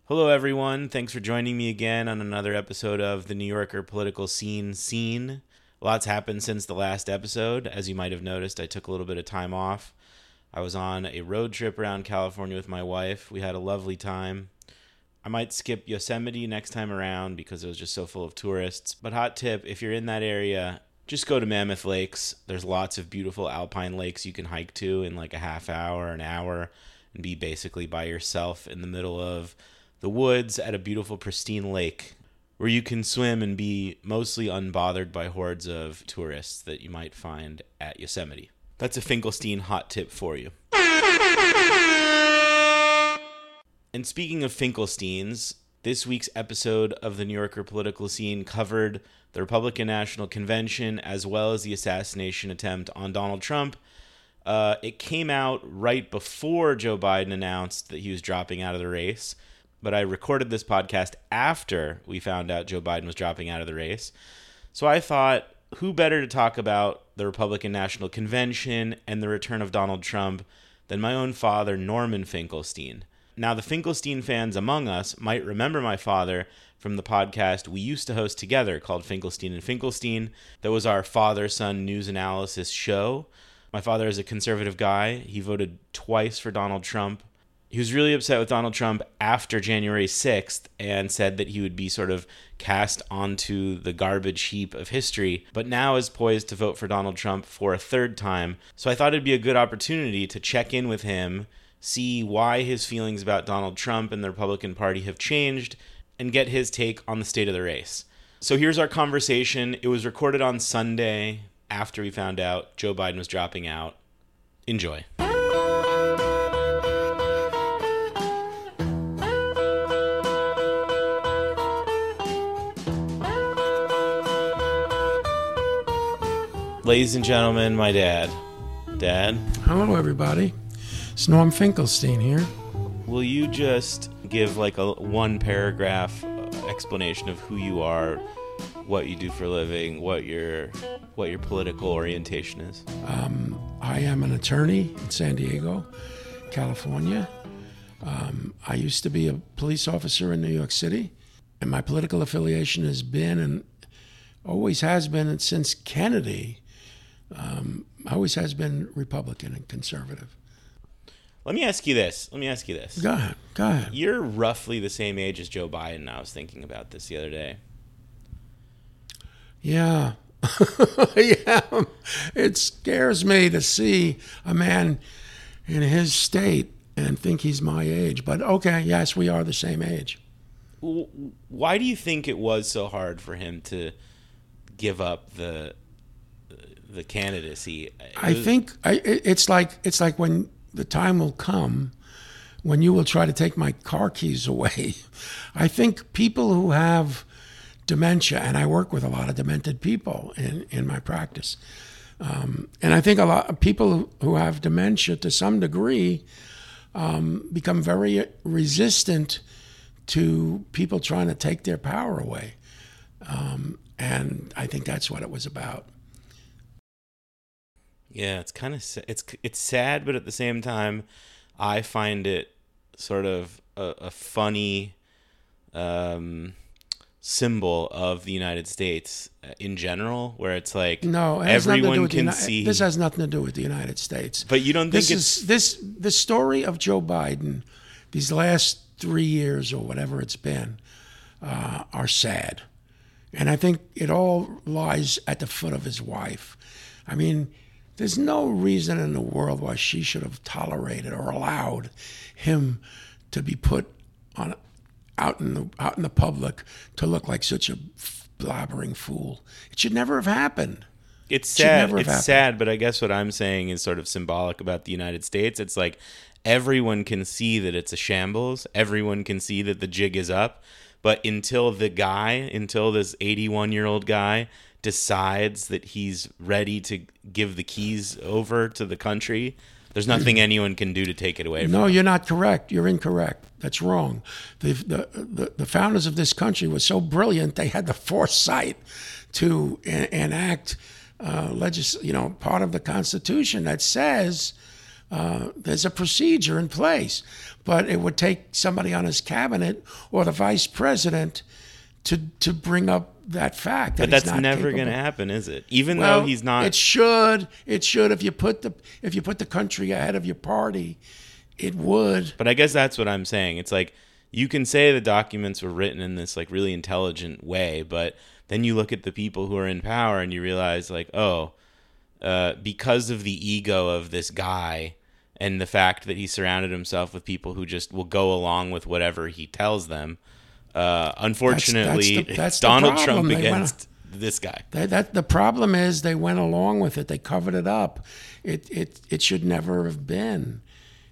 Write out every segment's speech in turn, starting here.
Hello, everyone. Thanks for joining me again on another episode of the New Yorker Political Scene. Lots happened since the last episode. As you might have noticed, I took a little bit of time off. I was on a road trip around California with my wife. We had a lovely time. I might skip Yosemite next time around because it was just so full of tourists. But hot tip, if you're in that area, just go to Mammoth Lakes. There's lots of beautiful alpine lakes you can hike to in like a half hour, an hour, and be basically by yourself in the middle of the woods at a beautiful, pristine lake where you can swim and be mostly unbothered by hordes of tourists that you might find at Yosemite. That's a Finkelstein hot tip for you. And speaking of Finkelsteins, this week's episode of the New Yorker Political Scene covered the Republican National Convention as well as the assassination attempt on Donald Trump. It came out right before Joe Biden announced that he was dropping out of the race, but I recorded this podcast after we found out Joe Biden was dropping out of the race. So I thought, who better to talk about the Republican National Convention and the return of Donald Trump than my own father, Norman Finkelstein. Now, the Finkelstein fans among us might remember my father from the podcast we used to host together called Finkelstein and Finkelstein. That was our father-son news analysis show. My father is a conservative guy. He voted twice for Donald Trump. He was really upset with Donald Trump after January 6th and said that he would be sort of cast onto the garbage heap of history, but now is poised to vote for Donald Trump for a third time. So I thought it'd be a good opportunity to check in with him, see why his feelings about Donald Trump and the Republican Party have changed, and get his take on the state of the race. So here's our conversation. It was recorded on Sunday after we found out Joe Biden was dropping out. Enjoy. Ladies and gentlemen, my dad. Dad? Hello, everybody. It's Norm Finkelstein here. Will you just give like a one paragraph explanation of who you are, what you do for a living, what your political orientation is? I am an attorney in San Diego, California. I used to be a police officer in New York City, and my political affiliation has been and always has been since Kennedy. Always has been Republican and conservative. Let me ask you this. Go ahead. You're roughly the same age as Joe Biden. I was thinking about this the other day. Yeah. Yeah. It scares me to see a man in his state and think he's my age. But okay, yes, we are the same age. Why do you think it was so hard for him to give up the candidacy? I think it's like when the time will come when you will try to take my car keys away. I think people who have dementia, and I work with a lot of demented people in my practice, and I think a lot of people who have dementia to some degree become very resistant to people trying to take their power away. And I think that's what it was about. Yeah, it's kind of it's sad, but at the same time, I find it sort of a funny symbol of the United States in general, where it's like everyone can see. This has nothing to do with the United States. But you don't think the story of Joe Biden, these last 3 years or whatever it's been, are sad, and I think it all lies at the foot of his wife. I mean, there's no reason in the world why she should have tolerated or allowed him to be put on out in the public to look like such a blabbering fool. It should never have happened. It's sad. It's sad, but I guess what I'm saying is sort of symbolic about the United States. It's like everyone can see that it's a shambles. Everyone can see that the jig is up. But until this 81-year-old guy decides that he's ready to give the keys over to the country, there's nothing anyone can do to take it away from him. No, you're not correct. You're incorrect. That's wrong. The founders of this country were so brilliant, they had the foresight to enact part of the Constitution that says There's a procedure in place, but it would take somebody on his cabinet or the vice president to bring up that fact. But that's never going to happen, is it? Even Well, though he's not. It should. It should. If you put the country ahead of your party, it would. But I guess that's what I'm saying. It's like you can say the documents were written in this like really intelligent way, but then you look at the people who are in power and you realize like, because of the ego of this guy and the fact that he surrounded himself with people who just will go along with whatever he tells them. Unfortunately, that's Donald the Trump against this guy. The problem is they went along with it. They covered it up. It should never have been.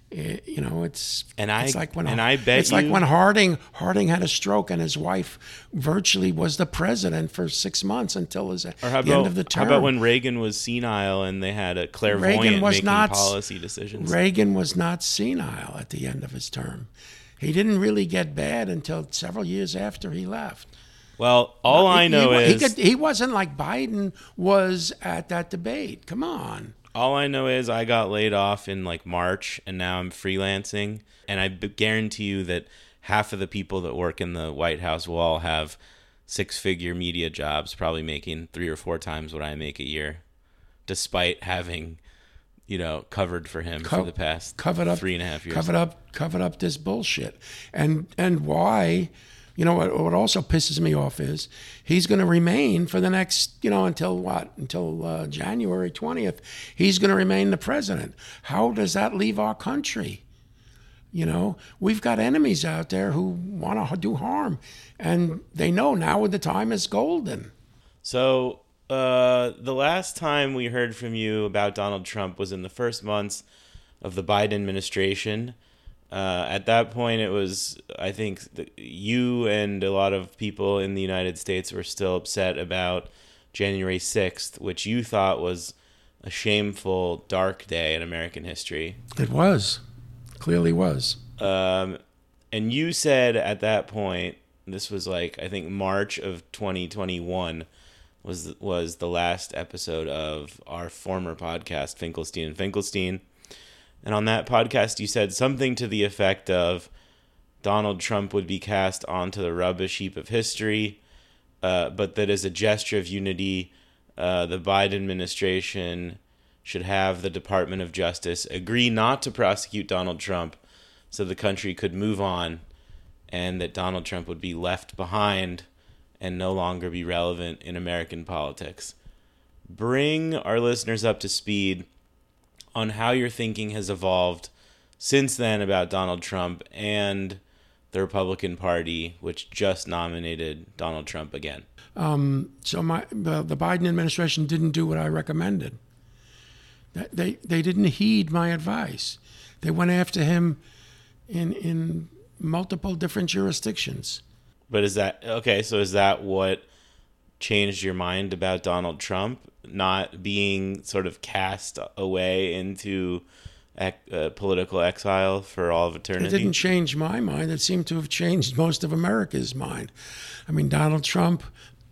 It's like when Harding had a stroke and his wife virtually was the president for 6 months until the end of the term. How about when Reagan was senile and they had a clairvoyant making policy decisions? Reagan was not senile at the end of his term. He didn't really get bad until several years after he left. Well, I know is he wasn't like Biden was at that debate. Come on. All I know is I got laid off in like March, and now I'm freelancing. And I guarantee you that half of the people that work in the White House will all have six-figure media jobs, probably making 3 or 4 times what I make a year, despite having, covered for him for the past 3.5 years. Covered up this bullshit. And why? What also pisses me off is he's going to remain for the next, until what? Until January 20th. He's going to remain the president. How does that leave our country? We've got enemies out there who want to do harm. And they know now the time is golden. So the last time we heard from you about Donald Trump was in the first months of the Biden administration. At that point, it was, I think, you and a lot of people in the United States were still upset about January 6th, which you thought was a shameful, dark day in American history. It was. Clearly was. And you said at that point, this was like, I think, March of 2021 was the last episode of our former podcast, Finkelstein and Finkelstein. And on that podcast, you said something to the effect of Donald Trump would be cast onto the rubbish heap of history, but that as a gesture of unity, the Biden administration should have the Department of Justice agree not to prosecute Donald Trump so the country could move on, and that Donald Trump would be left behind and no longer be relevant in American politics. Bring our listeners up to speed on how your thinking has evolved since then about Donald Trump and the Republican Party, which just nominated Donald Trump again. So the Biden administration didn't do what I recommended. They didn't heed my advice. They went after him in multiple different jurisdictions. But is that what changed your mind about Donald Trump not being sort of cast away into political exile for all of eternity? It didn't change my mind. It seemed to have changed most of America's mind. I mean, Donald Trump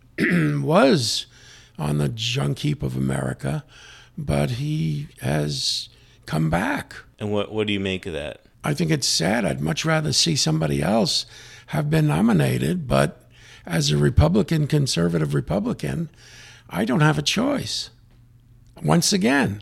was on the junk heap of America, but he has come back. And what do you make of that? I think it's sad. I'd much rather see somebody else have been nominated, but as a conservative Republican, I don't have a choice. Once again.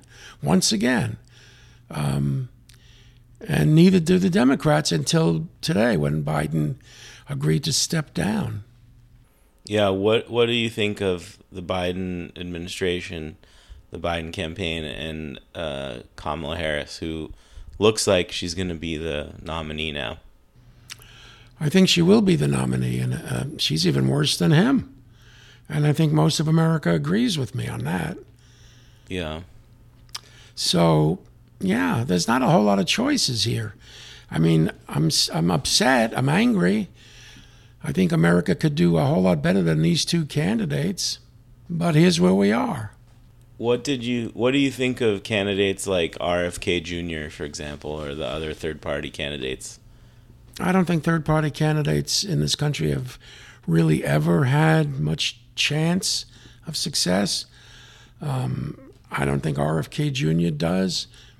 And neither do the Democrats until today when Biden agreed to step down. Yeah, what do you think of the Biden administration, the Biden campaign, and Kamala Harris, who looks like she's going to be the nominee now? I think she will be the nominee, and she's even worse than him. And I think most of America agrees with me on that. Yeah. So, yeah, there's not a whole lot of choices here. I mean, I'm upset. I'm angry. I think America could do a whole lot better than these two candidates. But here's where we are. What do you think of candidates like RFK Jr., for example, or the other third-party candidates? I don't think third-party candidates in this country have really ever had much chance of success. I don't think RFK Jr. does.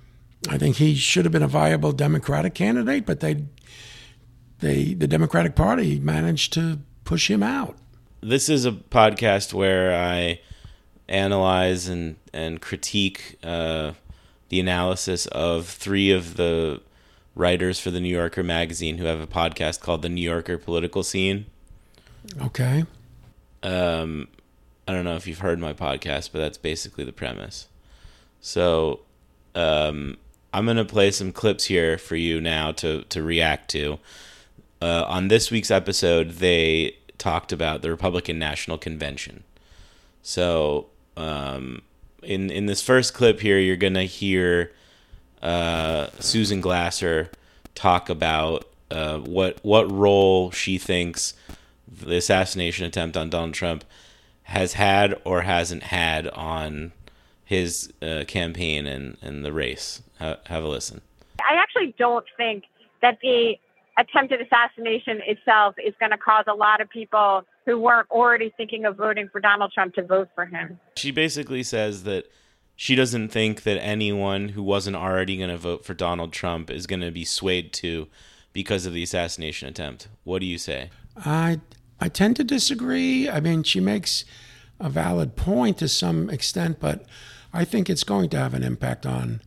I think he should have been a viable Democratic candidate, but the Democratic Party managed to push him out. This is a podcast where I analyze and critique the analysis of three of the writers for the New Yorker magazine who have a podcast called The New Yorker Political Scene. Okay. I don't know if you've heard my podcast, but that's basically the premise. So I'm going to play some clips here for you now to react to. On this week's episode, they talked about the Republican National Convention. So in this first clip here, you're going to hear Susan Glasser talk about what role she thinks the assassination attempt on Donald Trump has had or hasn't had on his campaign and the race. Have a listen. I actually don't think that the attempted assassination itself is going to cause a lot of people who weren't already thinking of voting for Donald Trump to vote for him. She basically says that she doesn't think that anyone who wasn't already going to vote for Donald Trump is going to be swayed to because of the assassination attempt. What do you say? I tend to disagree. I mean, she makes a valid point to some extent, but I think it's going to have an impact on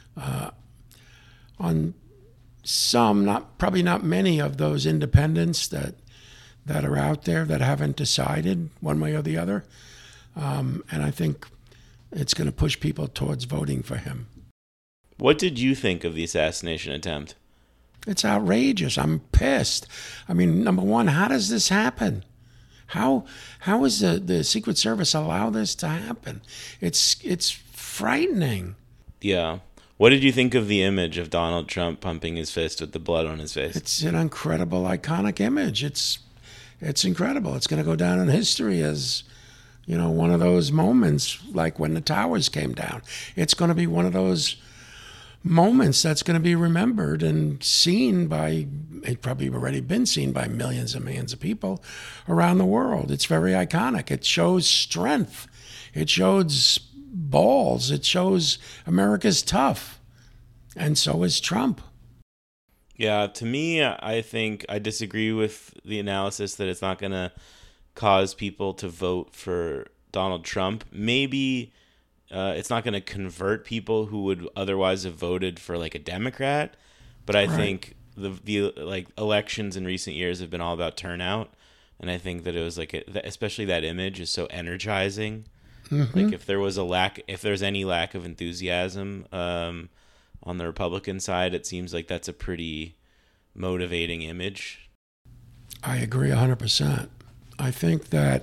some, probably not many of those independents that are out there that haven't decided one way or the other. And I think it's going to push people towards voting for him. What did you think of the assassination attempt? It's outrageous. I'm pissed. I mean, number one, how does this happen? How is the Secret Service allow this to happen? It's frightening. Yeah. What did you think of the image of Donald Trump pumping his fist with the blood on his face? It's an incredible, iconic image. It's incredible. It's going to go down in history as, one of those moments like when the towers came down. It's going to be one of those moments that's going to be remembered and seen by, it probably already been seen by millions and millions of people around the world. It's very iconic. It shows strength. It shows balls. It shows America's tough. And so is Trump. Yeah, to me, I think I disagree with the analysis that it's not going to cause people to vote for Donald Trump. Maybe it's not going to convert people who would otherwise have voted for like a Democrat, but I think the elections in recent years have been all about turnout, and I think that it was especially that image is so energizing. Mm-hmm. Like if there's any lack of enthusiasm on the Republican side, it seems like that's a pretty motivating image. I agree 100%. I think that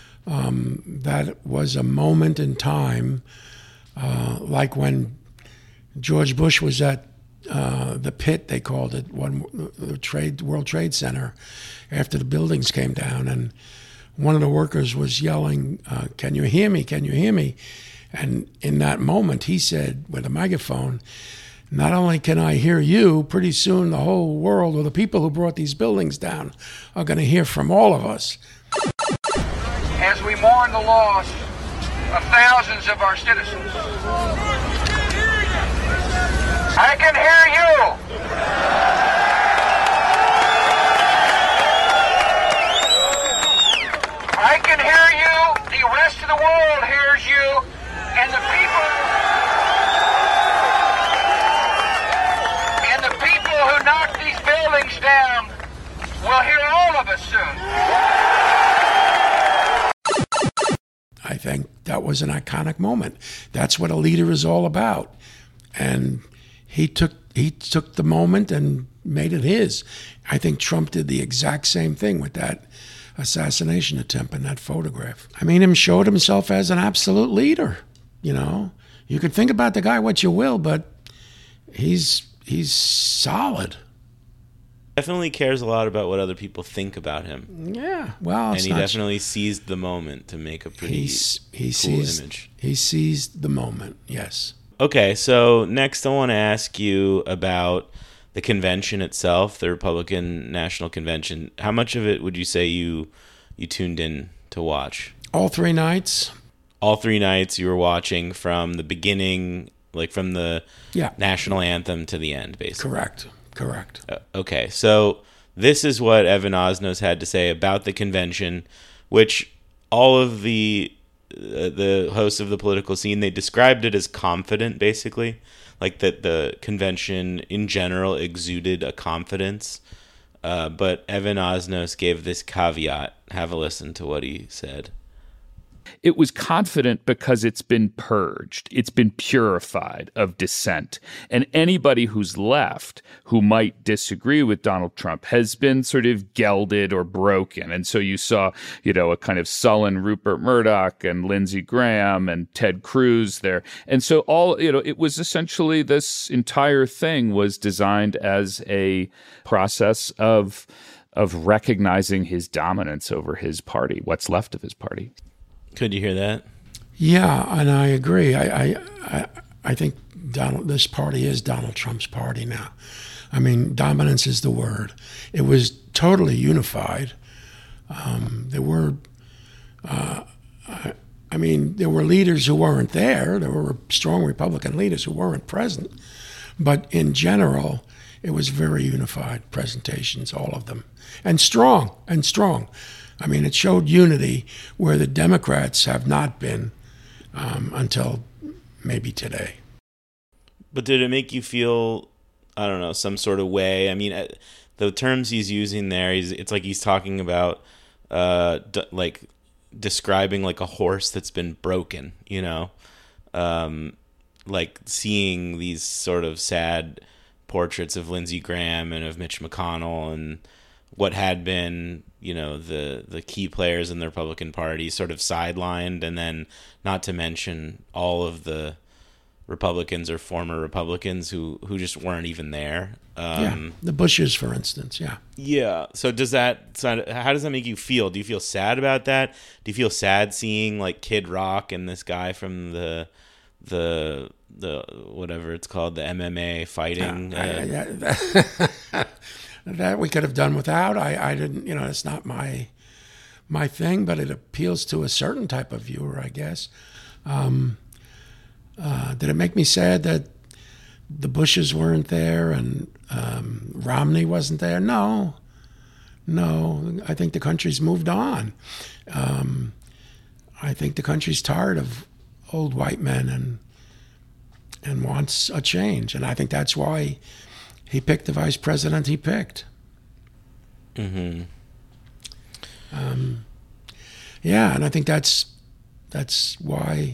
that was a moment in time, like when George Bush was at the pit, they called it, the World Trade Center, after the buildings came down, and one of the workers was yelling, "Can you hear me? Can you hear me?" And in that moment, he said with a megaphone, "Not only can I hear you, pretty soon the whole world, or the people who brought these buildings down, are going to hear from all of us." As we mourn the loss of thousands of our citizens, I can hear you. I can hear you. The rest of the world hears you. And the people who knock these buildings down will hear all of us soon. I think that was an iconic moment. That's what a leader is all about. And he took the moment and made it his. I think Trump did the exact same thing with that assassination attempt in that photograph. I mean, he showed himself as an absolute leader. You could think about the guy what you will, but he's solid. Definitely cares a lot about what other people think about him. Yeah, well, and he definitely seized the moment to make a pretty cool image. He seized the moment, yes. Okay, so next I want to ask you about the convention itself, the Republican National Convention. How much of it would you say you tuned in to watch? All 3 nights. All 3 nights you were watching from the beginning like from the national anthem to the end, basically. Correct. Okay, so this is what Evan Osnos had to say about the convention, which all of the hosts of the political scene, they described it as confident, basically, like that the convention in general exuded a confidence. But Evan Osnos gave this caveat. Have a listen to what he said. It was confident because it's been purged. It's been purified of dissent. And anybody who's left who might disagree with Donald Trump has been sort of gelded or broken. And so you saw, a kind of sullen Rupert Murdoch and Lindsey Graham and Ted Cruz there. And so it was essentially, this entire thing was designed as a process of recognizing his dominance over his party, what's left of his party. Could you hear that? Yeah, and I agree. I think this party is Donald Trump's party now. I mean, dominance is the word. It was totally unified. There were leaders who weren't there. There were strong Republican leaders who weren't present. But in general, it was very unified presentations, all of them. And strong. I mean, it showed unity where the Democrats have not been until maybe today. But did it make you feel, I don't know, some sort of way? I mean, the terms he's using there, it's like he's talking about like describing like a horse that's been broken, like seeing these sort of sad portraits of Lindsey Graham and of Mitch McConnell and what had been, the key players in the Republican Party sort of sidelined, and then not to mention all of the Republicans or former Republicans who just weren't even there. The Bushes, for instance, yeah. Yeah. So how does that make you feel? Do you feel sad about that? Do you feel sad seeing like Kid Rock and this guy from the whatever it's called, the MMA fighting? That we could have done without. I didn't, it's not my thing, but it appeals to a certain type of viewer, I guess. Did it make me sad that the Bushes weren't there and Romney wasn't there? No. I think the country's moved on. I think the country's tired of old white men and wants a change. And I think that's why he picked the vice president he picked. Mm-hmm. And I think that's why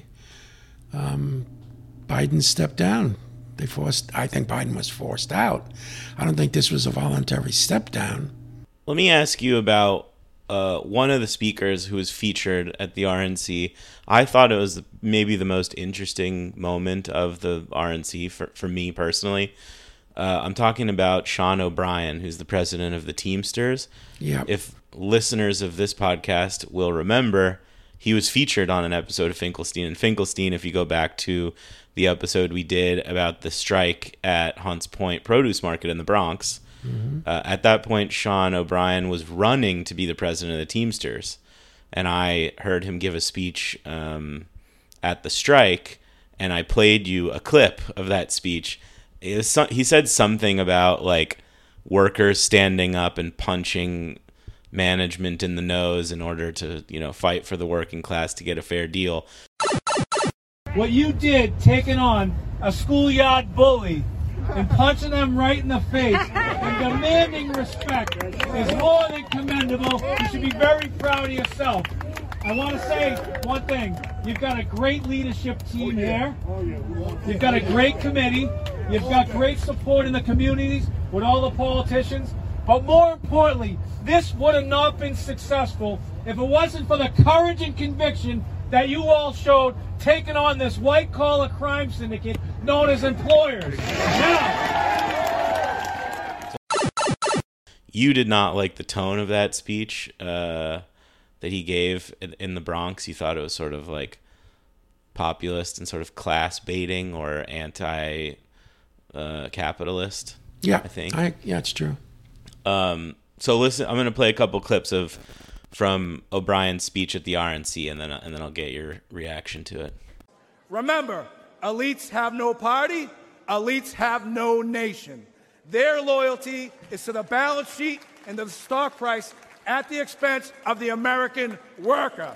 Biden stepped down. I think Biden was forced out. I don't think this was a voluntary step down. Let me ask you about one of the speakers who was featured at the RNC. I thought it was maybe the most interesting moment of the RNC for me personally. I'm talking about Sean O'Brien, who's the president of the Teamsters. Yeah. If listeners of this podcast will remember, he was featured on an episode of Finkelstein. And Finkelstein, if you go back to the episode we did about the strike at Hunts Point Produce Market in the Bronx, at that point, Sean O'Brien was running to be the president of the Teamsters. And I heard him give a speech at the strike, and I played you a clip of that speech. He said something about like workers standing up and punching management in the nose in order to, fight for the working class to get a fair deal. What you did, taking on a schoolyard bully and punching them right in the face and demanding respect, is more than commendable. You should be very proud of yourself. I want to say one thing. You've got a great leadership team here. You've got a great committee. You've got great support in the communities with all the politicians. But more importantly, this would have not been successful if it wasn't for the courage and conviction that you all showed taking on this white-collar crime syndicate known as employers. Now, you did not like the tone of that speech that he gave in the Bronx. You thought it was sort of like populist and sort of class baiting or anti-capitalist. Yeah, I think. It's true. So listen, I'm going to play a couple clips from O'Brien's speech at the RNC, and then I'll get your reaction to it. remember, Elites have no party. Elites have no nation. Their loyalty is to the balance sheet and the stock price at the expense of the American worker.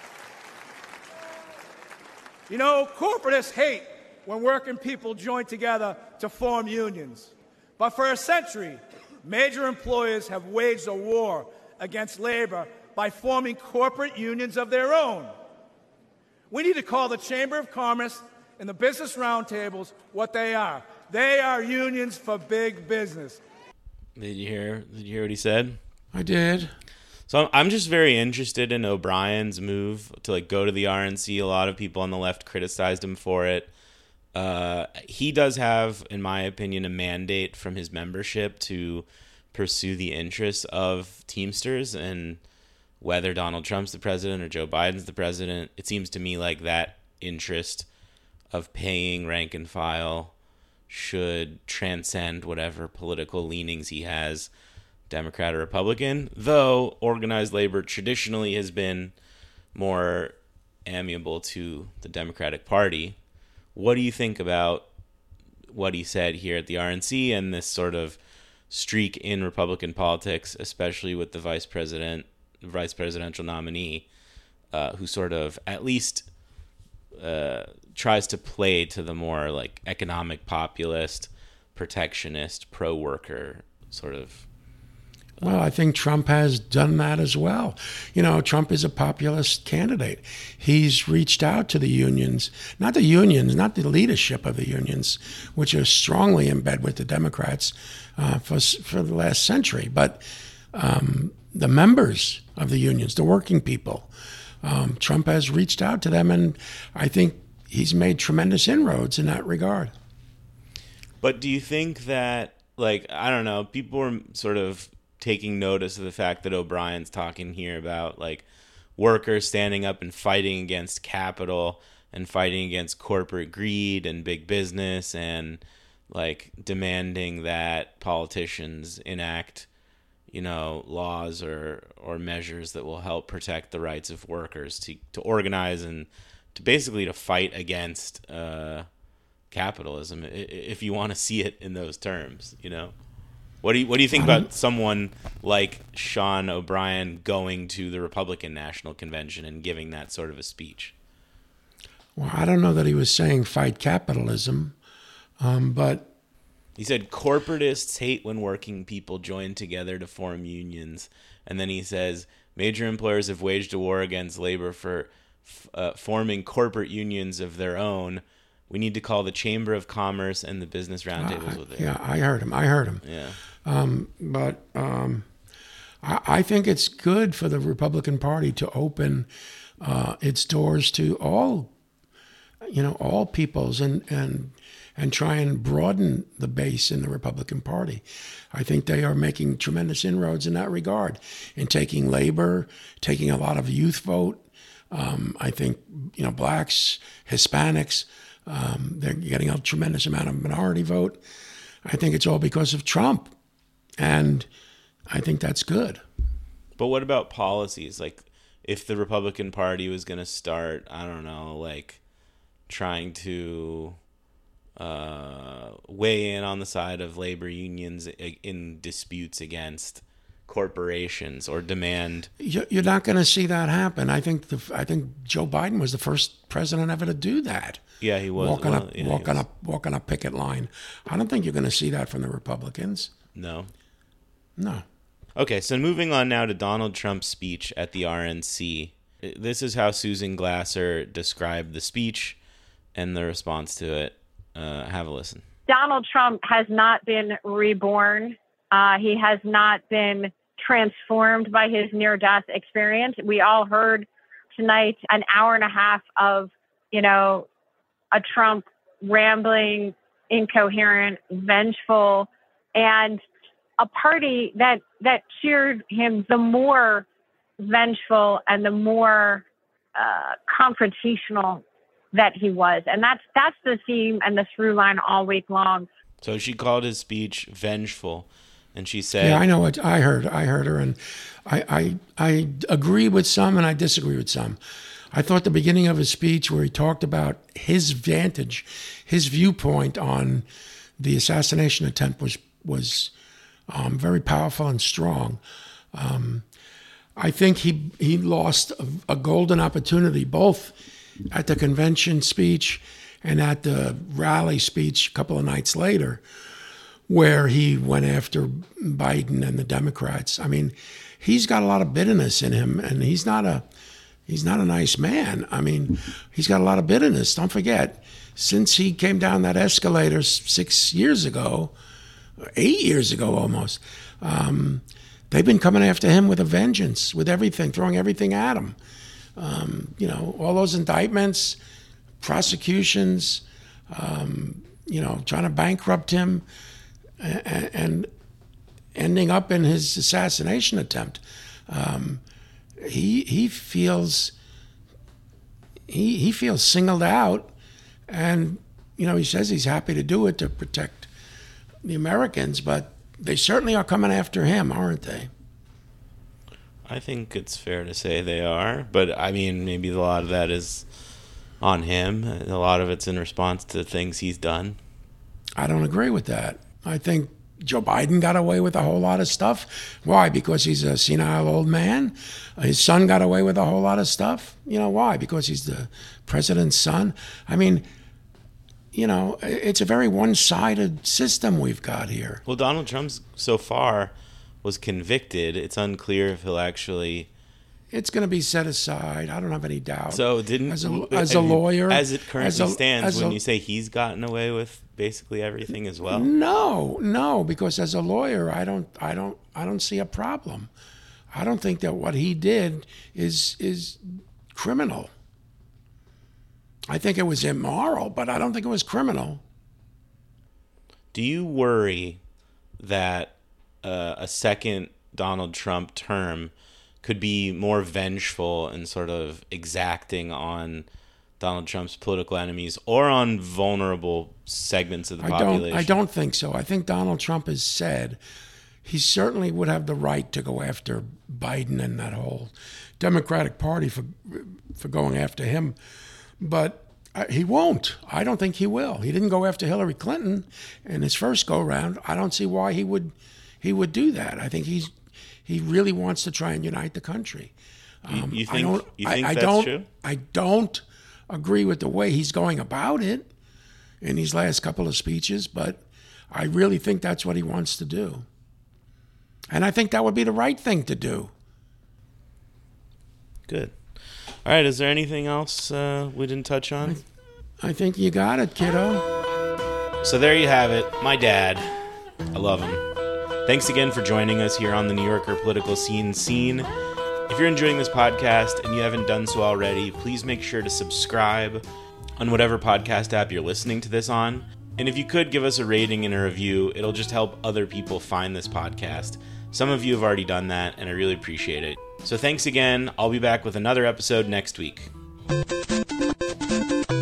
You know, corporatists hate when working people join together to form unions. But for a century, major employers have waged a war against labor by forming corporate unions of their own. We need to call the Chamber of Commerce and the business roundtables what they are. They are unions for big business. Did you hear what he said? I did. So I'm just very interested in O'Brien's move to like go to the RNC. A lot of people on the left criticized him for it. He does have, in my opinion, a mandate from his membership to pursue the interests of Teamsters, and whether Donald Trump's the president or Joe Biden's the president, it seems to me like that interest of paying rank and file should transcend whatever political leanings he has, Democrat or Republican, though organized labor traditionally has been more amiable to the Democratic Party. What do you think about what he said here at the RNC and this sort of streak in Republican politics, especially with the vice presidential nominee, who sort of at least tries to play to the more like economic populist, protectionist, pro-worker sort of. Well, I think Trump has done that as well. You know, Trump is a populist candidate. He's reached out to the unions, not the leadership of the unions, which are strongly in bed with the Democrats for the last century, but the members of the unions, the working people. Trump has reached out to them, and I think he's made tremendous inroads in that regard. But do you think that, like, I don't know, people were sort of taking notice of the fact that O'Brien's talking here about, like, workers standing up and fighting against capital and fighting against corporate greed and big business and, like, demanding that politicians enact, you know, laws or measures that will help protect the rights of workers to organize and to basically to fight against capitalism, if you want to see it in those terms, you know? What do you think about someone like Sean O'Brien going to the Republican National Convention and giving that sort of a speech? Well, I don't know that he was saying fight capitalism, but he said corporatists hate when working people join together to form unions. And then he says major employers have waged a war against labor for forming corporate unions of their own. We need to call the Chamber of Commerce and the business roundtables with it. Yeah, I heard him. Yeah. But I think it's good for the Republican Party to open its doors to all peoples and try and broaden the base in the Republican Party. I think they are making tremendous inroads in that regard, in taking labor, taking a lot of youth vote. I think, you know, blacks, Hispanics, they're getting a tremendous amount of minority vote. I think it's all because of Trump, and I think that's good. But what about policies? Like, if the Republican Party was going to start, I don't know, like trying to weigh in on the side of labor unions in disputes against corporations or demand. You're not going to see that happen. I think Joe Biden was the first president ever to do that. Yeah, he was. Walk on a picket line. I don't think you're going to see that from the Republicans. No. Okay, so moving on now to Donald Trump's speech at the RNC. This is how Susan Glasser described the speech and the response to it. Have a listen. Donald Trump has not been reborn. He has not been transformed by his near-death experience. We all heard tonight an hour and a half of, you know, a Trump rambling, incoherent, vengeful, and a party that cheered him the more vengeful and the more confrontational that he was. And that's the theme and the through line all week long. So she called his speech vengeful, and she said, "Yeah, I know what I heard her, and I agree with some and I disagree with some. I thought the beginning of his speech where he talked about his viewpoint on the assassination attempt was very powerful and strong. I think he lost a golden opportunity both at the convention speech and at the rally speech a couple of nights later, where he went after Biden and the Democrats. I mean, he's got a lot of bitterness in him, and he's not a nice man. I mean, he's got a lot of bitterness. Don't forget, since he came down that escalator 6 years ago, 8 years ago almost, they've been coming after him with a vengeance, with everything, throwing everything at him. All those indictments, prosecutions, trying to bankrupt him, and ending up in his assassination attempt. He feels singled out, and he says he's happy to do it to protect the Americans, but they certainly are coming after him, aren't they? I think it's fair to say they are, but I mean, maybe a lot of that is on him. A lot of it's in response to things he's done. I don't agree with that. I think Joe Biden got away with a whole lot of stuff. Why? Because he's a senile old man. His son got away with a whole lot of stuff. Why? Because he's the president's son. I mean, it's a very one-sided system we've got here. Well, Donald Trump so far was convicted. It's unclear if he'll actually... It's going to be set aside. I don't have any doubt. So as a lawyer, as it currently stands, wouldn't you say he's gotten away with basically everything as well? No, because as a lawyer, I don't see a problem. I don't think that what he did is criminal. I think it was immoral, but I don't think it was criminal. Do you worry that a second Donald Trump term could be more vengeful and sort of exacting on Donald Trump's political enemies or on vulnerable segments of the population? I don't think so. I think Donald Trump has said he certainly would have the right to go after Biden and that whole Democratic Party for going after him, but he won't. I don't think he will. He didn't go after Hillary Clinton in his first go-round. I don't see why he would do that. I think he really wants to try and unite the country. You think that's true? I don't agree with the way he's going about it in these last couple of speeches, but I really think that's what he wants to do. And I think that would be the right thing to do. Good. All right, is there anything else we didn't touch on? I think you got it, kiddo. So there you have it. My dad. I love him. Thanks again for joining us here on the New Yorker Political Scene. If you're enjoying this podcast and you haven't done so already, please make sure to subscribe on whatever podcast app you're listening to this on. And if you could give us a rating and a review, it'll just help other people find this podcast. Some of you have already done that, and I really appreciate it. So thanks again. I'll be back with another episode next week.